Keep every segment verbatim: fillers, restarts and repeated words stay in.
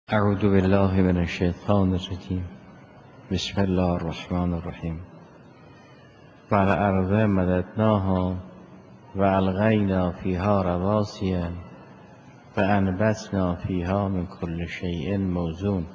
اعوذ بالله من الشیطان الرجیم. بسم الله الرحمن الرحیم. والارض مددناها والقینا فیها رواسی وانبتنا فیها من کل شیء موزون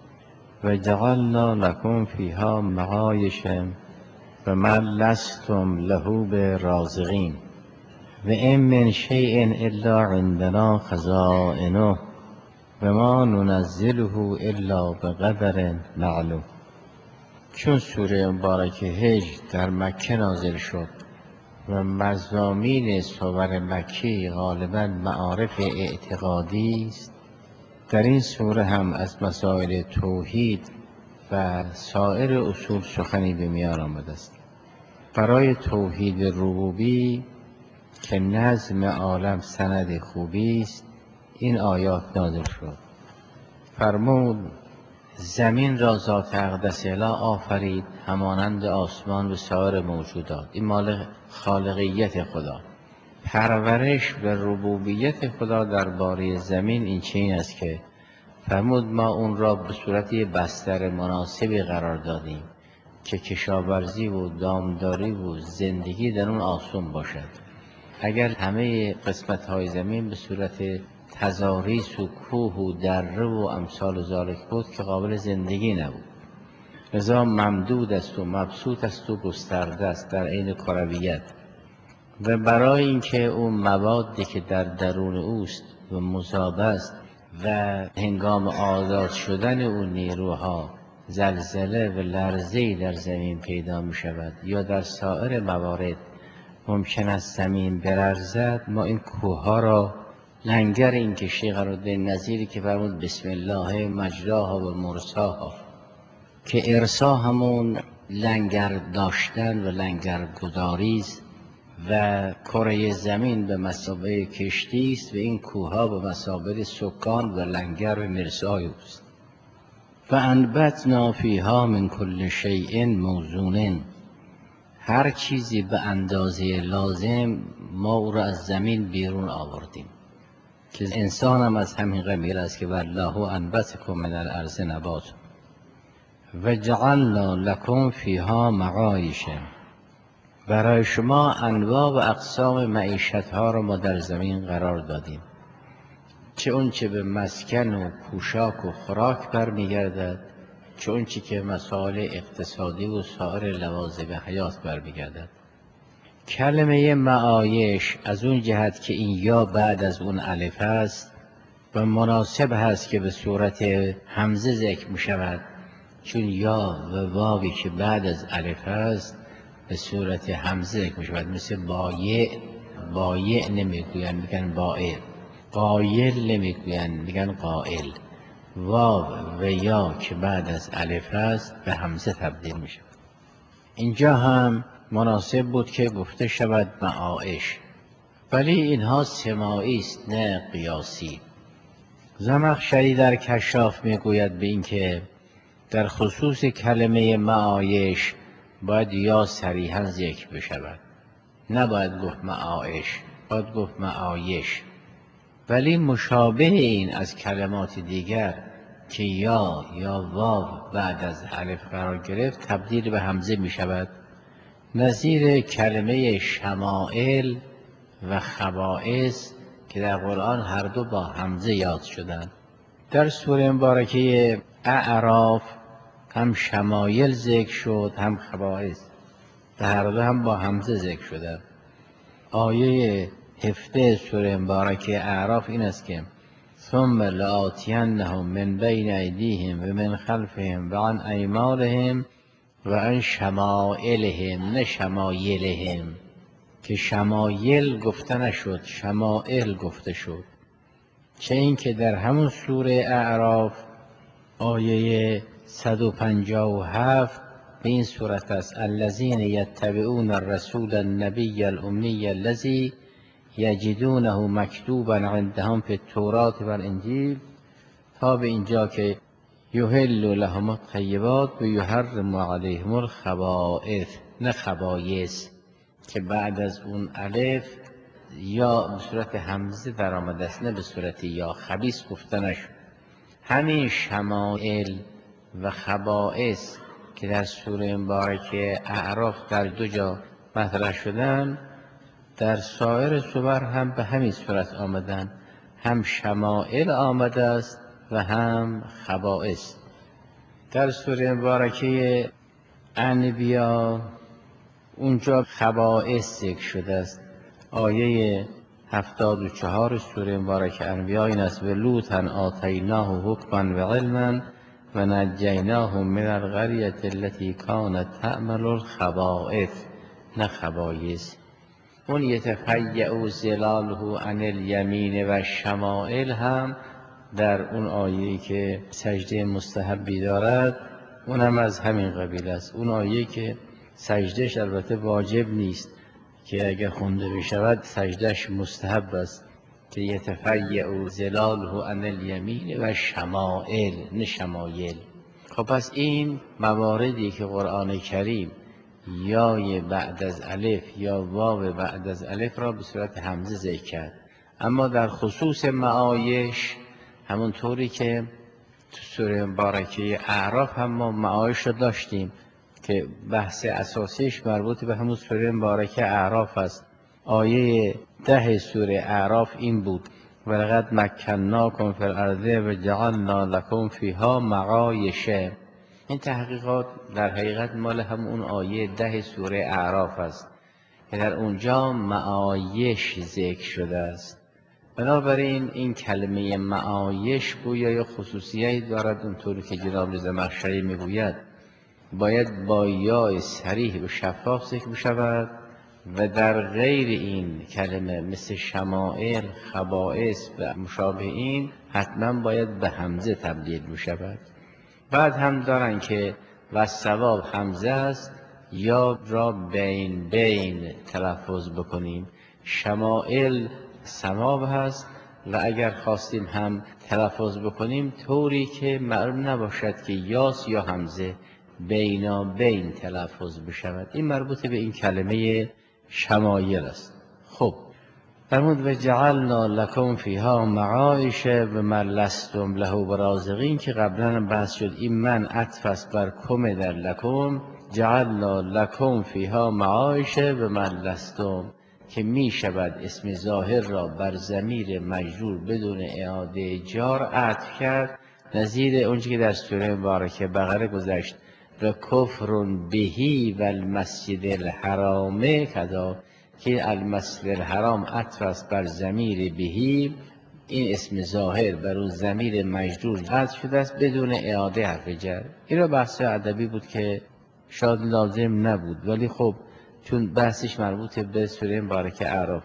وجعلنا لکم فیها معایش وما لستم له برازقین وان من شیء الا عندنا خزائنه وما ننزله الا بقدر معلوم. چون سوره مبارکه هجر در مکه نازل شد و مضامین سور مکی غالبا معارف اعتقادی است، در این سوره هم از مسائل توحید و سایر اصول سخنی به میان آمده است. برای توحید ربوبی که نظم عالم سند خوبی است این آیات نازل شد. فرمود زمین را ذات اقدس اله آفرید همانند آسمان و سایر موجودات. این مال خالقیت خدا. پرورش و ربوبیت خدا درباره زمین این چنین است که فرمود ما اون را به صورت بستر مناسبی قرار دادیم که کشاورزی و دامداری و زندگی در اون آسون باشد. اگر همه قسمت های زمین به صورت تضاریس و کوه و دره و امثال ذالک بود که قابل زندگی نبود. لذا ممدود است و مبسوط است و گسترده است در عین کرویت، و برای اینکه اون موادی که در درون اوست و مذاب است و هنگام آزاد شدن اون نیروها زلزله و لرزه‌ای در زمین پیدا می شود یا در سایر موارد ممکن است زمین برزد، ما این کوه ها را لنگر این که شیخ قرارالدین نظیری که فرمود بسم الله مجراها و مرساها، که ارسا همون لنگر داشتن و لنگر گذاری است و کره زمین به مثابه کشتی است و این کوه ها به مثابه سکان و لنگر و مرسای است. فانبتنا فیها من کل شیء موزون، هر چیزی به اندازه لازم ما او را از زمین بیرون آوردیم، که انسان هم از همین قبیل است که والله انبتکم من الارض نباتا و جعلنا لکم فیها معایش، برای شما انواع و اقسام معیشت ها را ما در زمین قرار دادیم، چه اون چه به مسکن و پوشاک و خوراک برمیگردد، چه اون چه که مسائل اقتصادی و سایر لوازم حیات برمیگردد. کلمه معایش از اون جهت که این یا بعد از اون الف است و مناسب هست که به صورت همزه ذکر می شود، چون یا و واوی که بعد از الف است به صورت همزه ذکر می شود، مثل بایع. بایع نمی گوین، میگن بایع. قایل نمی گوین، میگن قائل. واو و یا که بعد از الف است به همزه تبدیل می شود. اینجا هم مناسب بود که گفته شود معایش، ولی اینها سماعی است نه قیاسی. زمخشری در کشاف میگوید به این که در خصوص کلمه معایش باید یا صریحا ذکر بشود، نباید گفت معایش، باید گفت معایش. ولی مشابه این از کلمات دیگر که یا یا واو بعد از الف قرار گرفت تبدیل به همزه می شود، نظیر کلمه شمائل و خبائث که در قرآن هر دو با همزه یاد شدند. در سوره مبارکه اعراف هم شمایل ذکر شد هم خبائث، هر دو هم با همزه ذکر شدند. آیه هفده سوره مبارکه اعراف این است که ثم لآتینهم من بین ایدیهم و من خلفهم و عن ایمانهم و عن شمائلهم، نه شمایلهم، که شمایل گفته نشد، شمائل گفته شد. چه این که در همون سوره اعراف آیه صد و پنجاه و هفت به این صورت است الذین یتبعون الرسول النبی الامی الذی یجدونه مکتوبا عندهم فی التوراة و الانجیل، تا به اینجا که یحل لهم الطیبات و یحرم علیهم الخبائث، نه خبایث، که بعد از اون الف یا به صورت همزه در آمده است نه به صورت یا. خبیث گفته نشد. همین شمائل و خبائث که در سوره مبارکه اعراف در دو جا مطرح شدن، در سایر سور هم به همین صورت آمدن، هم شمائل آمده است و هم خبائث. در سوره مبارکه انبیا اونجا خبائث ذکر شده است. آیه هفتاد و چهار سوره مبارکه انبیا این است: و لوطا آتیناه حکما و علما و نجیناه من القریة التي کانت تعمل الخبائث، نه خبایث. اون یتفیأ ظلاله عن الیمین و شمائل هم در اون آیه‌ای که سجده مستحبی دارد، اون هم از همین قبیل است. اون آیه‌ای که سجدهش البته واجب نیست، که اگر خونده بشود سجدهش مستحب است، که یتفیأ ظلاله عن الیمین و شمائل، نه شمایل. خب پس این مواردی که قرآن کریم یای بعد از الف یا واو بعد از الف را به صورت همزه ذکر کرد، اما در خصوص معایش همون طوری که تو سوره مبارکه اعراف هم ما معایش رو داشتیم که بحث اساسیش مربوط به همون سوره مبارکه اعراف است. آیه ده سوره اعراف این بود: ولقد مکناکم فی الارض و جعلنا لکم فیها معایش. این تحقیقات در حقیقت مال همون آیه ده سوره اعراف است که در اونجا معایش ذکر شده است. بنابراین این کلمه معایش گویا خصوصیتی دارد، اونطوری که جناب زمخشری میگوید باید با یا صریح و شفاف ذکر بشود و در غیر این کلمه مثل شمائل، خبائث و مشابه این حتما باید به همزه تبدیل بشود. بعد هم دارن که و ثواب همزه است یا را بین بین تلفظ بکنیم. شمائل ثواب هست و اگر خواستیم هم تلفظ بکنیم طوری که معلوم نباشد که یاس یا همزه، بینا بین تلفظ بشود. این مربوط به این کلمه شمایل است. خب فرمود و جعلنا لکم فیها معایش و من لستم له برازقین، که قبلا بحث شد این من عطف است بر کم در لکم. جعلنا لکم فیها معایش و من لستم، که می شود اسم ظاهر را بر ضمیر مجرور بدون اعاده جار عطف کرد، نظیر اونچه که در سوره مبارکه بقره گذشت: و کفر بهی و المسجد الحرام کذا، که المسجد الحرام عطف است بر ضمیر بهی، این اسم ظاهر بر اون ضمیر مجرور عطف شده است بدون اعاده حرف جر. این را بحث ادبی بود که شاید لازم نبود، ولی خب چون بحثش مربوط به سوره مبارکه اعراف.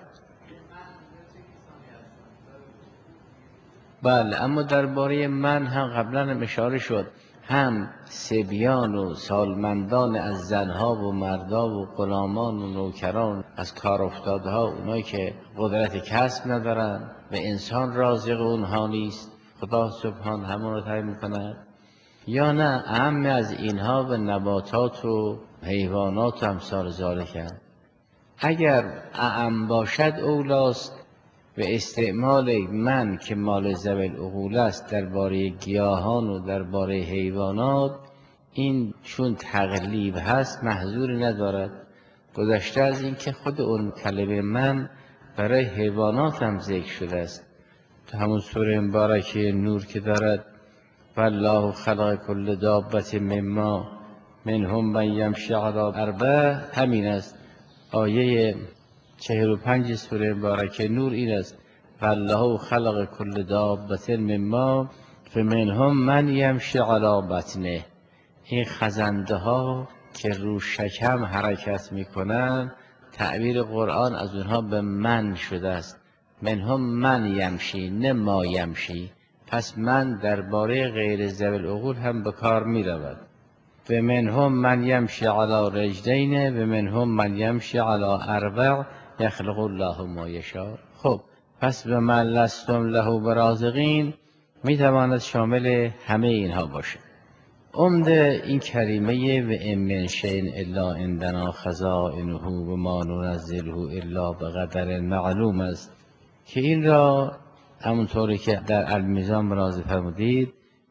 بله، اما درباره من هم قبلا هم اشاره شد، هم سبیان و سالمندان از زنها و مردا و غلامان و نوکران از کار افتاده ها، اونایی که قدرت کسب ندارن و انسان رازق اونها نیست، خدا سبحان همون رو تعیین میکند، یا نه اهم از اینها و نباتات و حیوانات و امثال ذالک. اگر اعم باشد اولاست و استعمال من که مال ذوی العقول است درباره گیاهان و درباره حیوانات، این چون تقلیب هست محظوری ندارد، گذشته از این که خود اون کلمه من برای حیوانات هم ذکر شده است. تو همون سوره مبارکه نور که دارد والله خلق کل دابة مما منهم من یمشی علی اربع، همین است. آیه چهل و پنج سوره مبارکه نور این است: والله خلق کل دابة مما فمنهم من یمشی علی بطنه. این خزنده ها که رو شکم حرکت میکنن، تعبیر قرآن از اونها به من شده است. منهم من یمشی، نه ما یمشی. پس من درباره غیر ذوی العقول هم به کار می رود. و منهم من یمشی علی رجلین و منهم من یمشی علی اربع یخلق الله ما یشاء. خب پس به من لستم له برازقین می تواند شامل همه اینها باشه. عمده این کریمه و ان من شیء الا عندنا خزائنه و ما ننزله الا بقدر معلوم است، که این را همونطوری که در المیزان ملاحظه فرمودید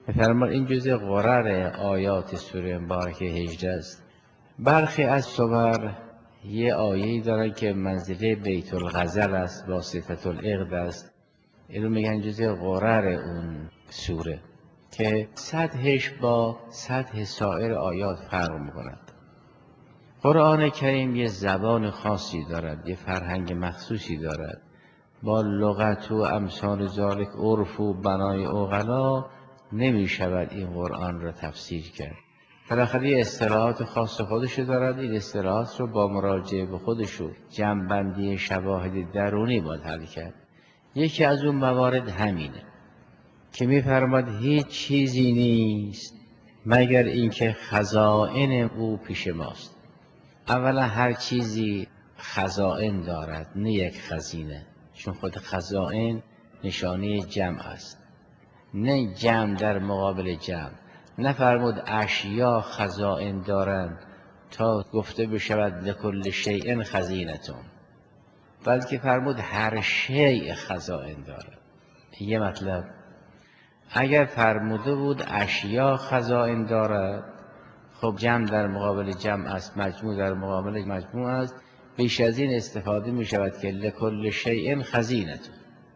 می‌فرماد این جزء غرر آیات سوره مبارکه هجده است. برخی از صور یه آیه‌ای دارن که منزله بیت الغزل است، واسطة العقد است، اینو میگن جزء غرر اون سوره که سطحش با سطح سایر آیات فرق می‌کند. قرآن کریم یه زبان خاصی دارد، یه فرهنگ مخصوصی دارد، با لغت و امثال ذالک عرف و بنای عقلا نمی شود این قرآن را تفسیر کرد. بالاخره یه اصطلاحات خاص خودش دارد، این اصطلاحات رو با مراجعه به خودش و جمع‌بندی شواهد درونی باید حل کرد. یکی از اون موارد همینه که می‌فرماد هیچ چیزی نیست مگر اینکه خزائن او پیش ماست. اولا هر چیزی خزائن دارد، نه یک خزینه، چون خود خزائن نشانه جمع است، نه جمع در مقابل جمع. نفرمود اشیا خزائن دارند تا گفته بشود لکل شیء خزینتون، بلکه فرمود هر شیء خزائن دارد. یه مطلب. اگر فرموده بود اشیا خزائن دارد، خب جمع در مقابل جمع است، مجموع در مقابل مجموع است، بیش از این استفاده می شود که لکل شیء خزینتون.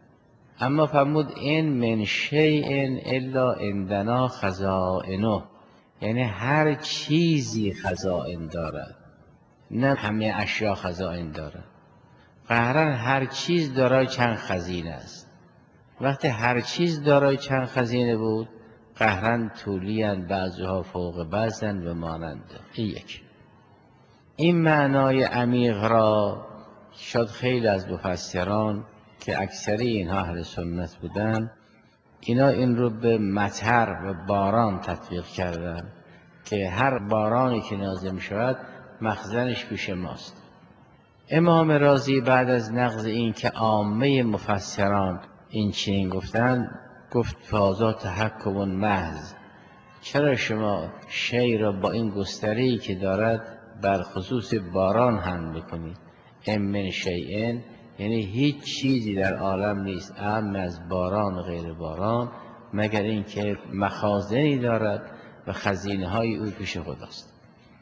اما فرمود این من شیء الا عندنا خزائنه، یعنی هر چیزی خزائن دارد، نه همه اشیا خزائن دارد. قهرن هر چیز دارای چند خزینه است. وقتی هر چیز دارای چند خزینه بود، قهرن طولیاً بعضها فوق بعضن و مانند. این یک. این معنای عمیق را شد خیلی از مفسران که اکثری اینها اهل سنت بودن، اینا این رو به مطر و باران تطبیق کردن که هر بارانی که نازل می شود مخزنش پیش ماست. امام رازی بعد از نقض این که عامه مفسران این چنین گفتن، گفت فازا تحکم محض. چرا شما شی را با این گستره‌ای که دارد بر خصوص باران حمل می‌کنید؟ ام من شیء یعنی هیچ چیزی در عالم نیست اعم از باران و غیر باران مگر اینکه مخازنی دارد و خزینه‌های او پیش خداست.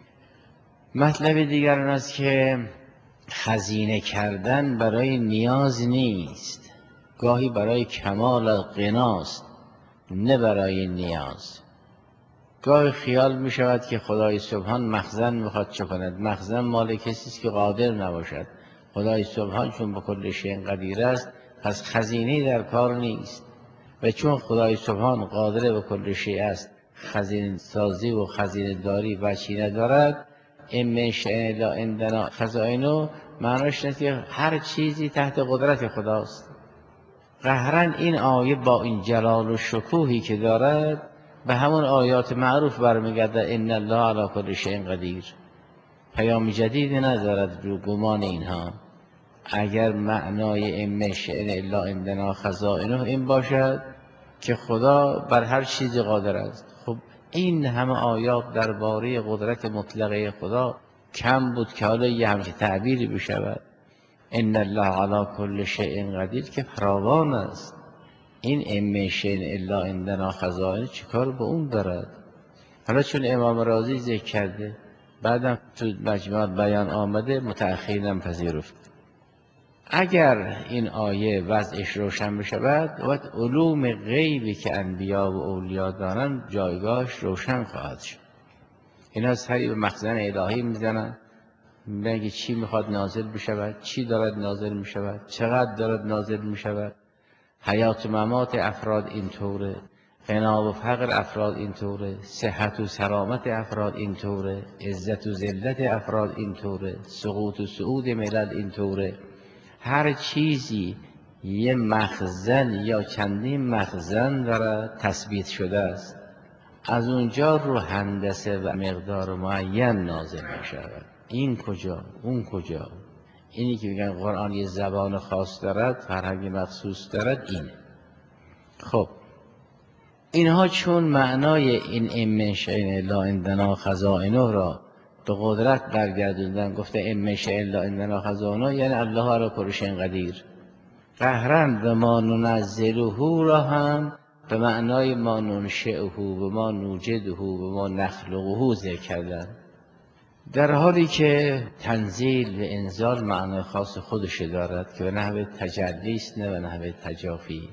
مطلب دیگر این است که خزینه کردن برای نیاز نیست، گاهی برای کمال غناست، نه برای نیاز. گاهی خیال می شود که خدای سبحان مخزن میخواد چه کند. مخزن مال کسی است که قادر نباشد. خدای سبحان چون به کل شیء قدیر است، پس خزینه در کار نیست، و چون خدای سبحان قادر به کل شیء است، خزینه سازی و خزینه داری وجهی ندارد. این من شیء الا عندنا خزائنه معناش نیست که هر چیزی تحت قدرت خداست. قهرن این آیه با این جلال و شکوهی که دارد به همون آیات معروف برمیگرده، ان الله علی کل شیء قدیر. پیام جدیدی ندارد رو گمان اینها. اگر معنای ان من شیء الا عندنا خزائنه این باشد که خدا بر هر چیزی قادر است، خب این همه آیات درباره قدرت مطلقه خدا کم بود که حالا یه همچه تعبیری بشود. ان الله علی کل شیء قدیر که فراوان است. این ام من شیء الا عندنا خزائنه چیکار به اون دارد؟ حالا چون امام رازی ذکر کرده، بعدم تو مجموع بیان آمده، متأخرین پذیرفت. اگر این آیه وضعش روشن بشود، وقت علوم غیبی که انبیا و اولیا دارن جایگاهش روشن خواهد شد. اینا سری به مخزن الهی میزنن، میگه چی میخواد نازل بشود، چی دارد نازل میشود، چقدر دارد نازل میشود. حیات و ممات افراد اینطوره، غنا و فقر افراد اینطوره، صحت و سلامت افراد اینطوره، عزت و ذلت افراد اینطوره، سقوط و صعود ملل اینطوره. هر چیزی یه مخزن یا چندین مخزن داره تثبیت شده است. از اونجا رو هندسه و مقدار معین نازل می شود. این کجا، اون کجا. اینی که میگن قرآن یه زبان خاص دارد، فرهنگ مخصوص دارد، اینه. خب اینها چون معنای این ام من شیء الا عندنا خزائنه را به قدرت برگردوندن، گفته ام من شیء الا عندنا خزائنه یعنی الله علی کل شیء قدیر. قهرن و ما ننزله را هم به معنای ما ننشئه و ما نوجده و ما نخلقه ذکر کردن، در حالی که تنزیل و انزال معنای خاص خودش دارد که به نحو تجلی است نه به نحو تجافی.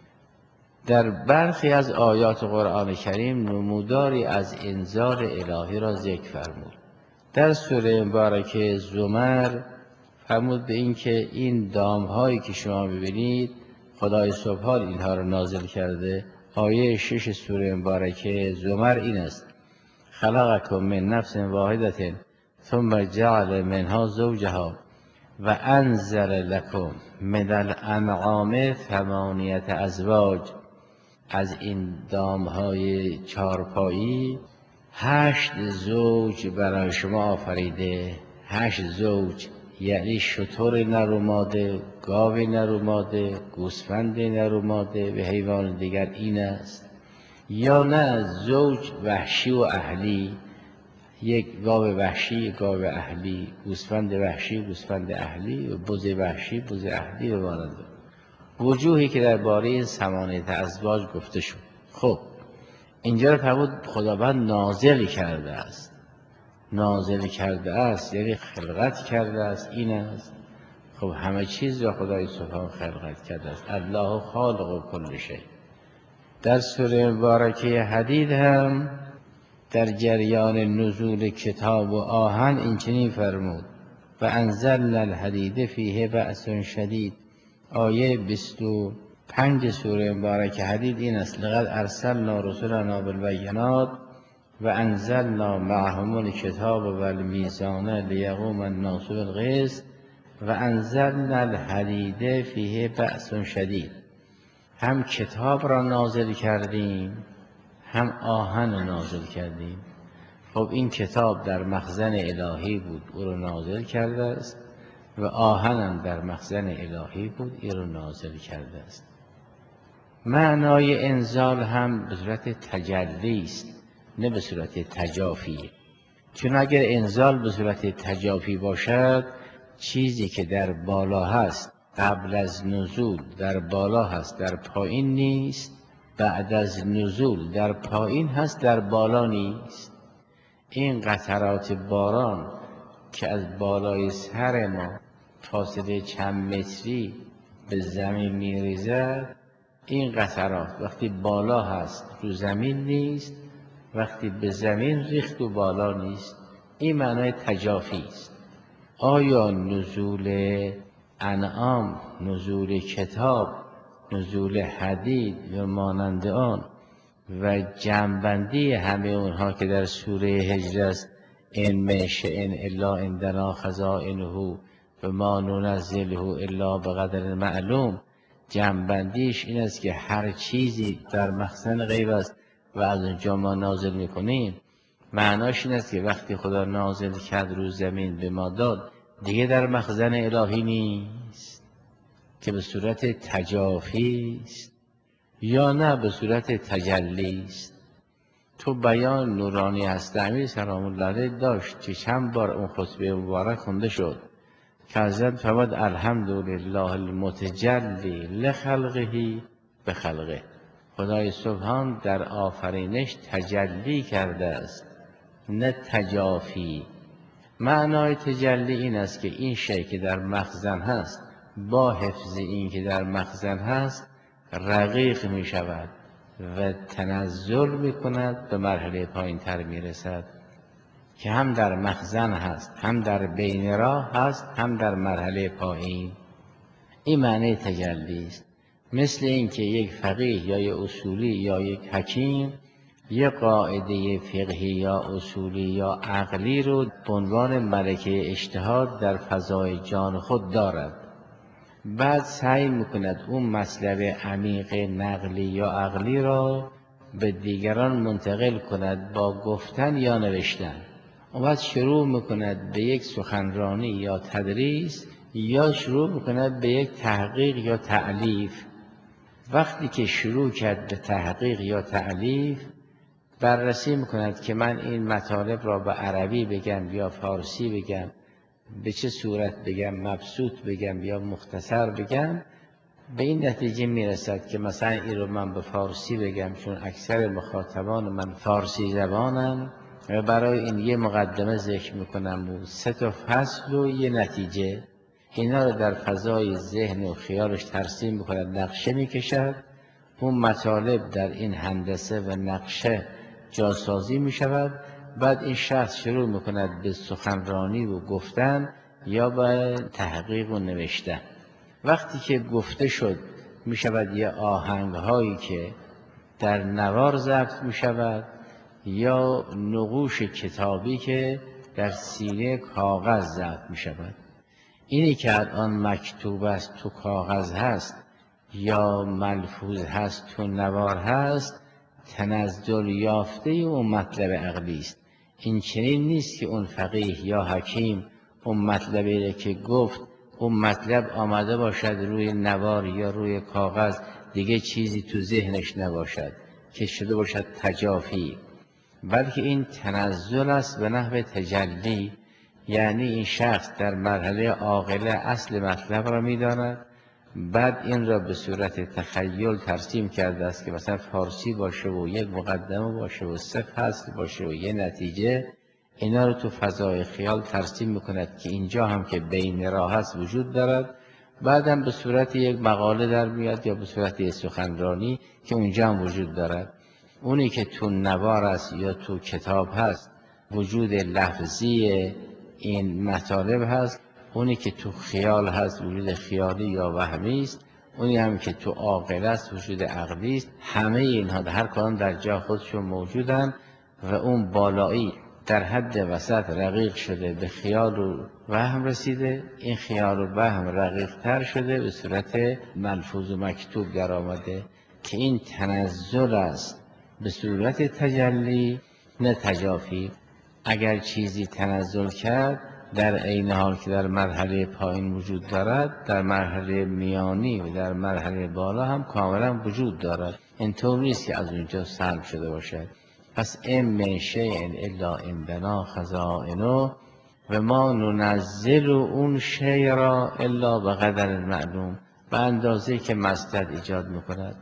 در برخی از آیات قرآن کریم نموداری از انزال الهی را ذکر فرمود. در سوره مبارکه زمر فرمود به این که این دامهایی که شما ببینید خدای سبحان اینها را نازل کرده. آیه شش سوره مبارکه زمر این است: خلقکم من نفس واحدة ثم جعل منها زوجها و انزل لکم من الانعام ثمانیة ازواج. از این دامهای چارپایی هشت زوج برای شما آفریده. هشت زوج یعنی شتر نر و ماده، گاو نر و ماده، گوسفند نر و ماده و حیوان دیگر این است. یا نه زوج وحشی و اهلی، یک گاو وحشی، یک گاو اهلی، گوسفند وحشی، گوسفند اهلی و بز وحشی، بز اهلی و مانند وجوهی که درباره این ثمانیة ازواج گفته شد. خب اینجا رو فرمود خداوند نازل کرده است. نازل کرده است یعنی خلقت کرده است. این است خب همه چیز را خدای سبحان خلقت کرده است. الله خالق کل شیء. در سوره مبارکه حدید هم در جریان نزول کتاب و آهن این چنین فرمود: و انزلنا الحدید فیه بأس شدید. آیه بیست و پنج سوره مبارکه حدید این است: لقد ارسلنا رسلنا بالبینات و انزلنا معهم الکتاب و المیزان لیقوم الناس بالقسط و انزلنا الحدید فیه بأس شدید. هم کتاب را نازل کردیم، هم آهن نازل کردیم. خب این کتاب در مخزن الهی بود، او را نازل کرده است، و آهنم در مخزن الهی بود، این را نازل کرده است. معنای انزال هم به صورت تجلی است، نه به صورت تجافی. چون اگر انزال به صورت تجافی باشد، چیزی که در بالا هست قبل از نزول در بالا هست در پایین نیست، بعد از نزول در پایین هست در بالا نیست. این قطرات باران که از بالای سر ما فاصله چند متری به زمین میریزد، این قطرات وقتی بالا هست رو زمین نیست، وقتی به زمین ریخت و بالا نیست. این معنای تجافی است. آیا نزول انعام، نزول کتاب، نزول حدید و مانند آن و جمع‌بندی همه اونها که در سوره هجر است: ان من شیء الا عندنا خزائنه و ما ننزله الا بقدر معلوم، جمع‌بندیش این است که هر چیزی در مخزن غیب است و از اونجا ما نازل میکنیم. معناش این است که وقتی خدا نازل کرد رو زمین به ما داد، دیگه در مخزن الهی نیست که به صورت تجافی است، یا نه به صورت تجلی است. تو بیان نورانی هست امیر سلام الله علیه داشت که چند بار اون خطبه مبارک خونده شد که حضرت فرمود الحمدلله المتجلی لخلقه بخلقه. خدای سبحان در آفرینش تجلی کرده است، نه تجافی. معنای تجلی این است که این شی که در مخزن هست با حفظ این که در مخزن هست رقیق می شود و تنزل می کند، به مرحله پایین تر می رسد که هم در مخزن هست، هم در بین راه هست، هم در مرحله پایین. این معنی تجلی است. مثل این که یک فقیه یا یک اصولی یا یک حکیم یک قاعده فقهی یا اصولی یا عقلی رو به عنوان ملکه اجتهاد در فضای جان خود دارد، بعد سعی میکند اون مطلب عمیق نقلی یا عقلی را به دیگران منتقل کند با گفتن یا نوشتن. اون وقت شروع میکند به یک سخنرانی یا تدریس، یا شروع میکند به یک تحقیق یا تألیف. وقتی که شروع کرد به تحقیق یا تألیف، بررسی میکند که من این مطالب را به عربی بگم یا فارسی بگم، به چه صورت بگم، مبسوط بگم یا مختصر بگم. به این نتیجه میرسد که مثلا این رو من به فارسی بگم، چون اکثر مخاطبان من فارسی زبانن و برای این یه مقدمه ذکر میکنم و سه تا فصل و یه نتیجه، اینا رو در فضای ذهن و خیالش ترسیم میکند، نقشه میکشد. اون مطالب در این هندسه و نقشه جاسازی میشود. بعد این شخص شروع میکند به سخنرانی و گفتن یا به تحقیق و نوشتن. وقتی که گفته شد می شود یه آهنگ هایی که در نوار ضبط می شود یا نقوش کتابی که در سینه کاغذ ضبط می شود. اینی که الان مکتوب است تو کاغذ هست یا ملفوظ هست تو نوار هست، تنزل یافته اون مطلب عقلی است. این چنین نیست که اون فقیه یا حکیم اون مطلبی که گفت اون مطلب آمده باشد روی نوار یا روی کاغذ، دیگه چیزی تو ذهنش نباشد که شده باشد تجافی، بلکه این تنزل است به نحو تجلی. یعنی این شخص در مرحله عاقله اصل مطلب را می‌داند، بعد این را به صورت تخیل ترسیم کرده است که مثلا فارسی باشه و یک مقدمه باشه و سه فصل باشه و یه نتیجه. اینا رو تو فضای خیال ترسیم میکند که اینجا هم که بین راه هست وجود دارد، بعدم به صورت یک مقاله در میاد یا به صورت یک سخنرانی که اونجا هم وجود دارد. اونی که تو نوار است یا تو کتاب هست وجود لفظی این مطالب هست، اونی که تو خیال هست وجود خیالی یا وهمی است، اونی هم که تو عاقل است وجود عقلی است. همه اینها هر کدام در جا خودشون موجودند و اون بالایی در حد وسط رقیق شده به خیال و وهم رسیده، این خیال و وهم رقیق تر شده به صورت ملفوظ و مکتوب در آمده که این تنزل است به صورت تجلی نه تجافی. اگر چیزی تنزل کرد در عین حال که در مرحله پایین وجود دارد، در مرحله میانی و در مرحله بالا هم کاملا وجود دارد. اینطور نیست که از اونجا سلب شده باشد. پس ام من شیء الا عندنا خزائنه و ما ننزل اون شیء را الا به قدر معلوم، به اندازه که مصلحت ایجاد میکند.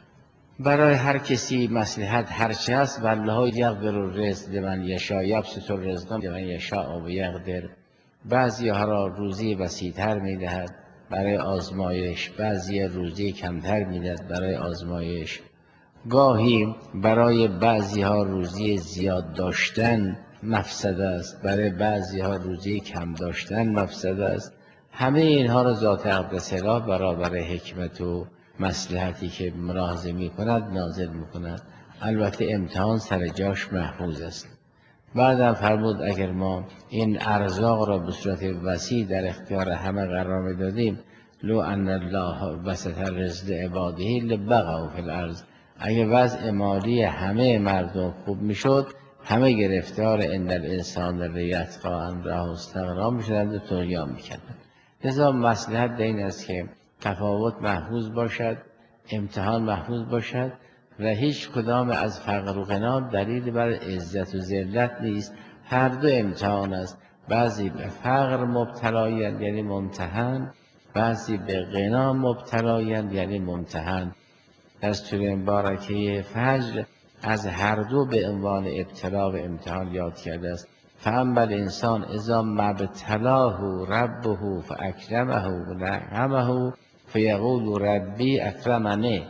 برای هر کسی مصلحت هرچه است، والله یقدر الرزق لمن یشاء یبسط الرزق لمن یشاء و یقدر. بعضی ها را روزی وسیع‌تر میدهد برای آزمایش، بعضی روزی کمتر میدهد برای آزمایش. گاهی برای بعضی ها روزی زیاد داشتن مفسده است، برای بعضی ها روزی کم داشتن مفسده است. همه اینها را ذات اقدس اله برابر حکمت و مصلحتی که ملاحظه می کند نازل می کند. البته امتحان سر جاش محفوظ است. بعدم فرمود اگر ما این ارزاق را به صورت وسیع در اختیار همه قرار میدادیم، لو ان الله بسط الرزق لعباده لبغوا فی الارض، اگه وضع مالی همه مردم خوب میشد، همه گرفتار ان الانسان لیطغی ان رآه استغنا میشدند و طغیان میکردند. لذا مصلحت در این است که تفاوت محفوظ باشد، امتحان محفوظ باشد و هیچ کدام از فقر و غنا دلیل بر عزت و ذلت نیست. هر دو امتحان است. بعضی به فقر مبتلایند یعنی ممتحن، بعضی به غنا مبتلایند یعنی ممتحن. در سوره مبارکه فجر از هر دو به عنوان ابتلا و امتحان یاد کرده است. فاما الانسان اذا ما ابتلاه ربه فاکرمه و نعمه فیقول ربی اکرمنه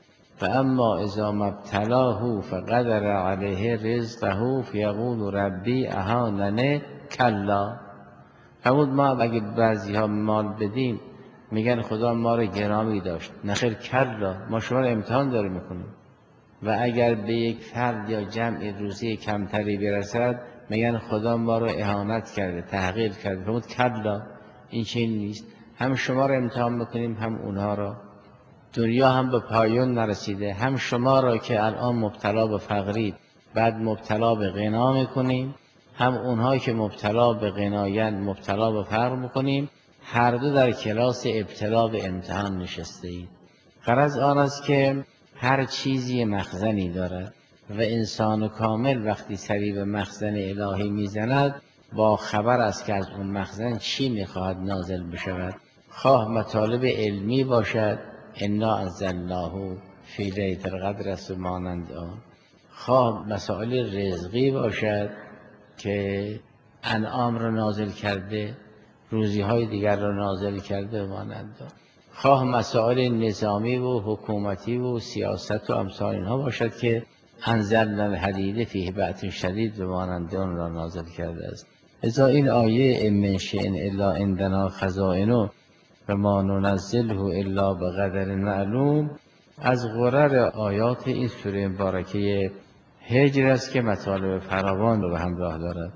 فاما اذا ما ابتلاه فقدر علیه رزقه فیقول ربی اهاننه کلا. فرمود ما اگه بعضی ها مال بدیم میگن خدا ما رو گرامی داشت، نخیر کلا، ما شما رو امتحان داره میکنیم. و اگر به یک فرد یا جمع روزی کمتری برسد میگن خدا ما رو اهانت کرده، تحقیر کرده. فرمود کلا، این چنین نیست، هم شما رو امتحان میکنیم هم اونها را. دنیا هم به پایان نرسیده، هم شما را که الان مبتلا به فقرید بعد مبتلا به غنا میکنیم، هم اونها که مبتلا به غنایند مبتلا به فقر میکنیم. هر دو در کلاس ابتلا به امتحان نشسته اید. غرض آن است که هر چیزی مخزنی دارد و انسان کامل وقتی سری به مخزن الهی میزند با خبر است که از اون مخزن چی میخواهد نازل بشود. خواه مطالب علمی باشد انا انزلناه فی لیلة القدر است و مانند آن. خواه مسائل رزقی باشد که انعام را نازل کرده، روزی های دیگر را نازل کرده و مانند آن. خواه مسائل نظامی و حکومتی و سیاست و امثال اینها باشد که انزلنا الحدید فیه بأس شدید و مانند آن را نازل کرده است. لذا این آیه ان من شیء الا عندنا خزائنه و ما ننزله الا بقدر معلوم از غرر آیات این سوره مبارکه هجر است که مطالب فراوان رو به همراه دارد.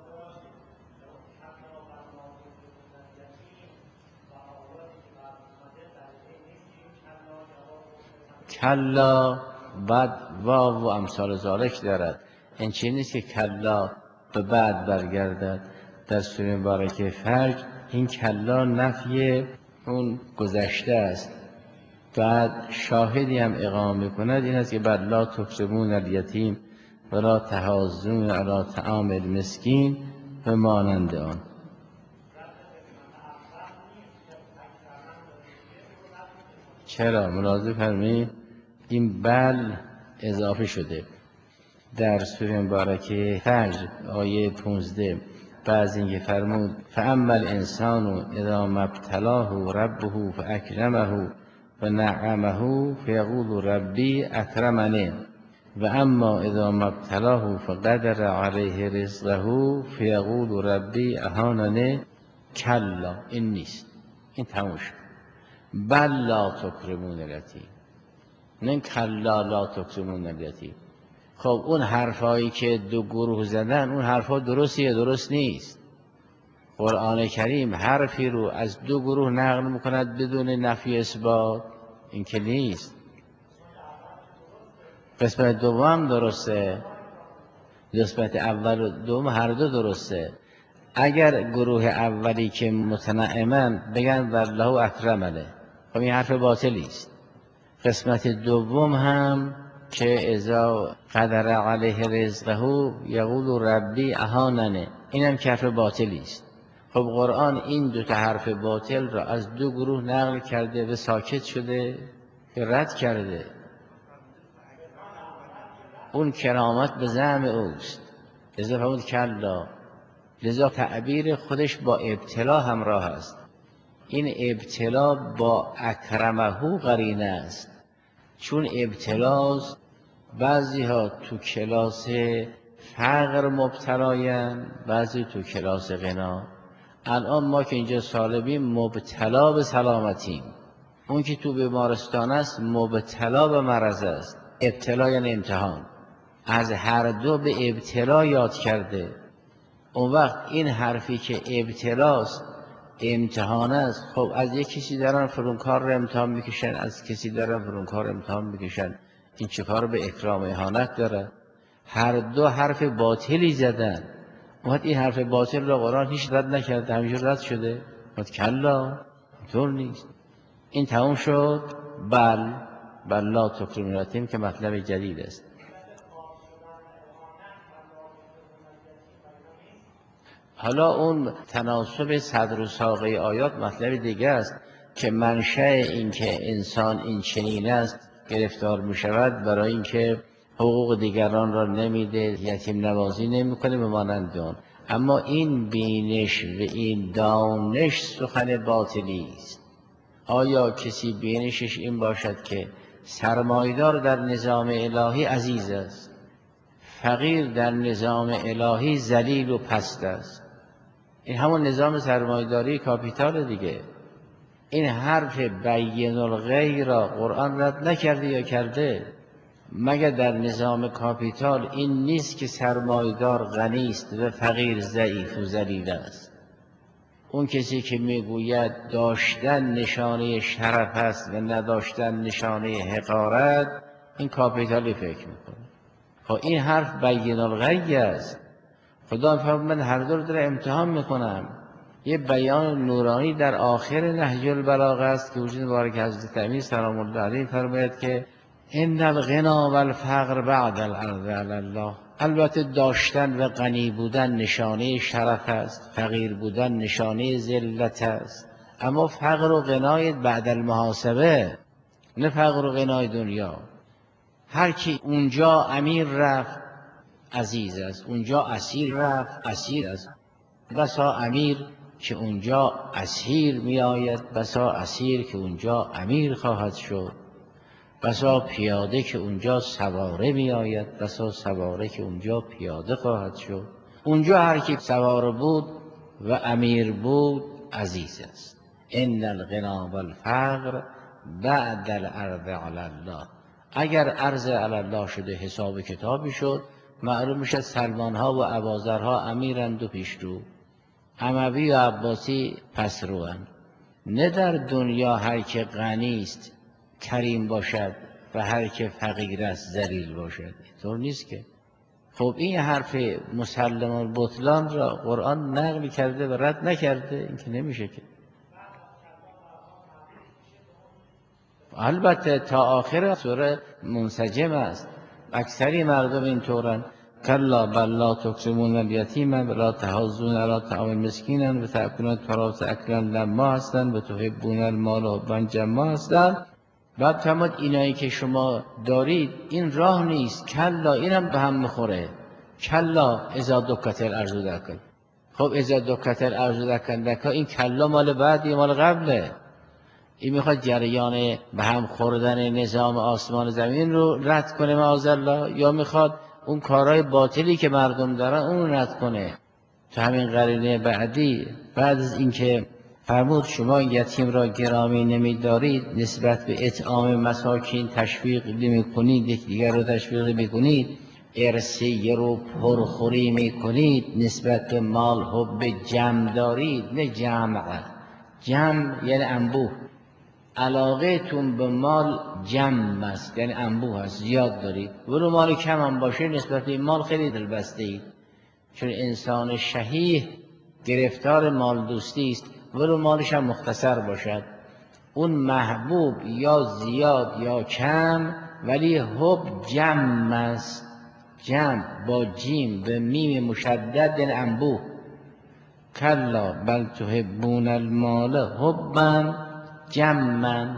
کلا بعد واو و امثال ذالک دارد. این چیزی نیست که کلا به بعد برگردد. در سوره مبارکه فجر این کلا نفی اون گذشته است. بعد شاهدی هم اقامه میکند، این است که بل لا تکرمون الیتیم ولا تحاضون علی طعام المسکین و مانند آن. چرا؟ ملاحظه فرمایید این بل اضافه شده در سوره مبارکه فجر آیه پانزده. بعض اینکه فرمود فاما الانسان اذا ما ابتلاه ربه فاکرمه و نعمه فیقول ربی اکرمنی و اما اذا ما ابتلاه فقدر علیه رزقه فیقول ربی اهاننی. کلا این نیست، این تموم شد. بل لا تکرمون الیتیم، نه کلا لا تکرمون الیتیم. خب اون حرفایی که دو گروه زدن اون حرفا درستیه درست نیست. قرآن کریم حرفی رو از دو گروه نقل میکند بدون نفی اثبات، این که نیست. قسمت دوم درسته، قسمت اول و دوم هر دو درسته. اگر گروه اولی که متنعمن بگن والله اکرمنه، خب این حرف باطلی است. قسمت دوم هم که اذا قدر علیه رزقه یقول ربی اهاننه، این هم که حرف باطلی است. خب قرآن این دو تا حرف باطل را از دو گروه نقل کرده و ساکت شده که رد کرده. اون کرامت به زعم اوست، لذا فرمود کلا. لذا تعبیر خودش با ابتلا همراه است. این ابتلا با اکرمه قرینه است، چون ابتلاست بعضی ها تو کلاس فقر مبتلاین، بعضی تو کلاس غنا. الان ما که اینجا سالبیم مبتلا به سلامتیم، اون که تو بیمارستان است مبتلا به مرض است. ابتلا یعنی امتحان، از هر دو به ابتلا یاد کرده. اون وقت این حرفی که ابتلاست امتحان است، خب از یک کسی دارن فرونکار رو امتحان میکشن، از کسی دارن فرونکار امتحان میکشن، این چه کار به اکرام اهانت داره؟ هر دو حرف باطلی زدن. وقت این حرف باطل را قرآن هیچ رد نکرده، همیشه رد شده. وقت کلا اینطور نیست. این تموم شد. بل بل لا تکرمون الیتیم که مطلب جدید است. حالا اون تناسب صدر و ساقه آیات مطلب دیگه است که منشأ این که انسان این چنین است گرفتار می شود برای اینکه حقوق دیگران را نمیده، یتیم نوازی نمیکنه به مانند آن. اما این بینش و این دانش سخن باطلی است. آیا کسی بینشش این باشد که سرمایدار در نظام الهی عزیز است، فقیر در نظام الهی ذلیل و پست است؟ این همون نظام سرمایه‌داری کاپیتال دیگه. این حرف بین الغی را قرآن رد نکرده یا کرده؟ مگر در نظام کاپیتال این نیست که سرمایه‌دار غنی است و فقیر ضعیف و ذلیل است؟ اون کسی که میگوید داشتن نشانه شرف است و نداشتن نشانه حقارت، این کاپیتالی فکر میکنه. خب این حرف بین الغی است. خدا فرمود من هر دو رو در امتحان میکنم. یه بیان نورانی در آخر نهج البلاغه است که وجود مبارک حضرت امیر سلام الله علیه فرماید که ان الغنا والفقر بعد الارض علی الله. البته داشتن و غنی بودن نشانه شرف است، فقیر بودن نشانه ذلت است، اما فقر و غنای بعد المحاسبه. نه فقر و غنای دنیا. هر کی اونجا امیر رفت عزیز است، اونجا اسیر رفت اسیر است. بسا امیر که اونجا اسیر می آید، بسا اسیر که اونجا امیر خواهد شد. بسا پیاده که اونجا سواره می آید، بسا سواره که اونجا پیاده خواهد شد. اونجا هر کی سواره بود و امیر بود عزیز است. ان الغنا والفقر بعد الارض علی الله. اگر عرض علی الله شده حساب کتابی شد، معلوم میشه سلمان ها و ابوذرها امیرند و پیشرو، اموی و عباسی پس روند. نه در دنیا هر که غنی است کریم باشد و هر که فقیر است ذلیل باشد. اینطور نیست که. خب این حرف مسلم البطلان را قرآن نقل کرده و رد نکرده، این که نمیشه که. البته تا آخر سوره منسجم است. اکثری مردم اینطورن. کلا بل لا تکرمون الیتیم ولا تحاضون علی طعام المسکین و تأکلون التراث اکلا لما هستن و تحبون المال حبا جما هستن. بعد فرمود اینایی که شما دارید این راه نیست. کلا، اینم به هم میخوره. کلا اذا دکت الارض دکا. خب اذا دکت الارض دکا دکا، این کلا مال بعدی مال قبله. این میخواد جریان به هم خوردن نظام آسمان زمین رو رد کنه معاذالله، یا میخواد اون کارهای باطلی که مردم دارن اون رد کنه. تو همین قرینه بعدی بعد از اینکه فرمود شما یتیم را گرامی نمیدارید، نسبت به اطعام مساکین تشویق نمیکنید، یکدیگر رو تشویق میکنید، ارثیه رو پرخوری میکنید، نسبت به مال حب جمع دارید، نه جمع. جمع یعنی انبوه. علاقه تون به مال جمع است، یعنی انبوه است، زیاد دارید. ولو مال کم هم باشه نسبت به مال خیلی دلبسته اید. چون انسان شحیح گرفتار مال دوستی است، ولو مالش هم مختصر باشد. اون محبوب یا زیاد یا کم، ولی حب جمع است. جمع با جیم به میم مشدد یعنی انبوه. کلا بل تحبون المال حبا جمعا.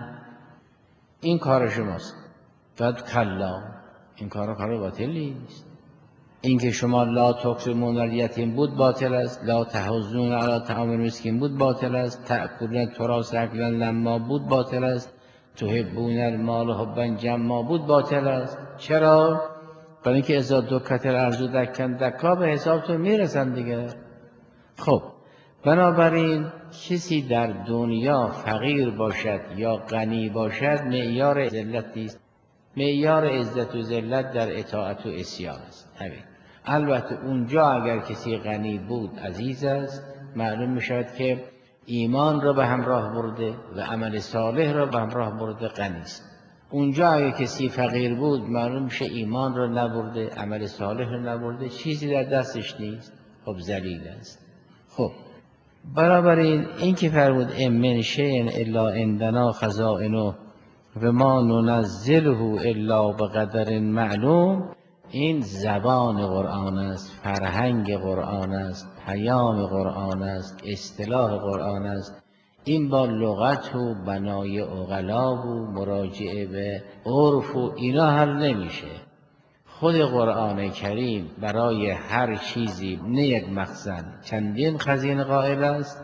این کار شماست. بعد کلا، این کار کار باطلی است. این که شما لا تکرمون الیتیم بود باطل است، لا تحاضون علی طعام المسکین بود باطل است، تأکلون التراث اکلا لما بود باطل است، تحبون المال حبا جما بود باطل است. چرا؟ برای اینکه اذا دکت الارض دکا دکا به حسابتون میرسن دیگه. خب بنابراین کسی در دنیا فقیر باشد یا غنی باشد معیار ذلت نیست. معیار عزت و ذلت در اطاعت و عصیان است. همین. البته اونجا اگر کسی غنی بود عزیز است، معلوم می شود که ایمان را به همراه برده و عمل صالح را به همراه برده غنی است. اونجا اگر کسی فقیر بود معلوم میشه ایمان را نبرده، عمل صالح را نبرده، چیزی در دستش نیست، خب ذلیل است. خب بنابراین این که فرمود ام من شیء الا عندنا خزائنه و ما ننزله الا بقدر معلوم، این زبان قرآن است، فرهنگ قرآن است، پیام قرآن است، اصطلاح قرآن است. این با لغت و بنای عقلا و مراجعه به عرف و اینا حل نمیشه. خود قرآن کریم برای هر چیزی نه یک مخزن چندین خزینه قائل است.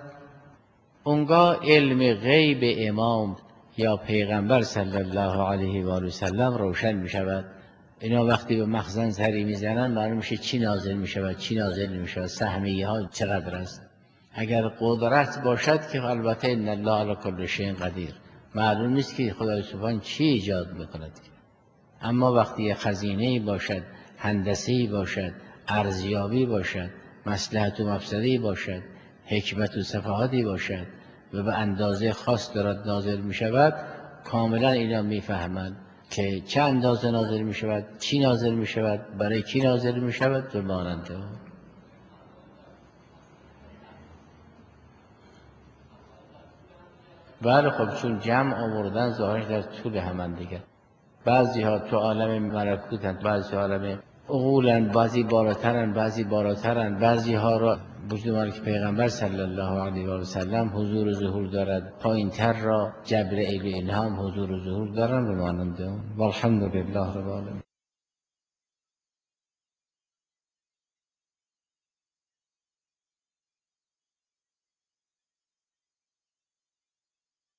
اونگاه علم غیب امام یا پیغمبر صلی الله علیه و آله و سلم روشن می شود. اینا وقتی به مخزن سری میزنن معلوم میشه چی نازل می شود چی نازل نمی شود، سهمیه ها چقدر است. اگر قدرت باشد که البته ان الله علی کل شیء قدیر، معلوم نیست که خدای سبحان چی ایجاد میکند. اما وقتی خزینه‌ای باشد، هندسه‌ای باشد، ارزیابی باشد، مصلحت و مفسده‌ای باشد، حکمت و صفاحتی باشد و به اندازه خاص دارد نازل می شود، کاملا اینا میفهمند که چه اندازه نازل می شود، چی نازل می شود، برای کی نازل می شود و مانند آن. بله خب چون جمع آوردن ظاهرش در طول همان دیگه. بعضی ها تو عالم ملکوتند، بعضی عالم عقولند، بعضی بالاترند، بعضی بالاترند، بعضی ها را وجود که پیغمبر صلی الله علیه و سلم حضور و ظهور دارد، پایین تر را جبرئیل و الهام حضور و ظهور دارن و مانند اون. والحمد لله رب العالمین.